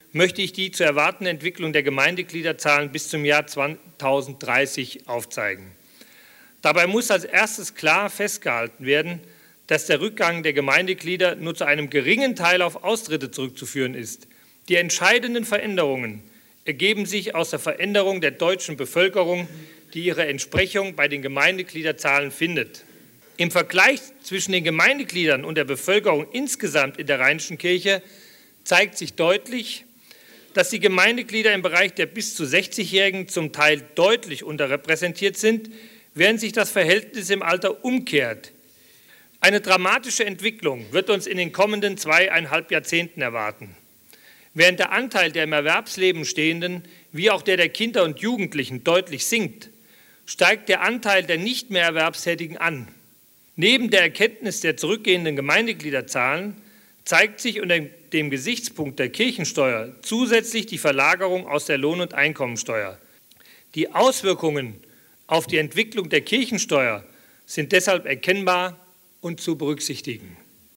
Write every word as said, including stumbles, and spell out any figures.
möchte ich die zu erwartende Entwicklung der Gemeindegliederzahlen bis zum Jahr zweitausenddreißig aufzeigen. Dabei muss als erstes klar festgehalten werden, dass der Rückgang der Gemeindeglieder nur zu einem geringen Teil auf Austritte zurückzuführen ist. Die entscheidenden Veränderungen ergeben sich aus der Veränderung der deutschen Bevölkerung, die ihre Entsprechung bei den Gemeindegliederzahlen findet. Im Vergleich zwischen den Gemeindegliedern und der Bevölkerung insgesamt in der Rheinischen Kirche zeigt sich deutlich, dass die Gemeindeglieder im Bereich der bis zu sechzigjährigen zum Teil deutlich unterrepräsentiert sind, während sich das Verhältnis im Alter umkehrt. Eine dramatische Entwicklung wird uns in den kommenden zweieinhalb Jahrzehnten erwarten. Während der Anteil der im Erwerbsleben Stehenden wie auch der der Kinder und Jugendlichen deutlich sinkt, steigt der Anteil der nicht mehr Erwerbstätigen an. Neben der Erkenntnis der zurückgehenden Gemeindegliederzahlen zeigt sich unter dem Gesichtspunkt der Kirchensteuer zusätzlich die Verlagerung aus der Lohn- und Einkommensteuer. Die Auswirkungen auf die Entwicklung der Kirchensteuer sind deshalb erkennbar und zu berücksichtigen.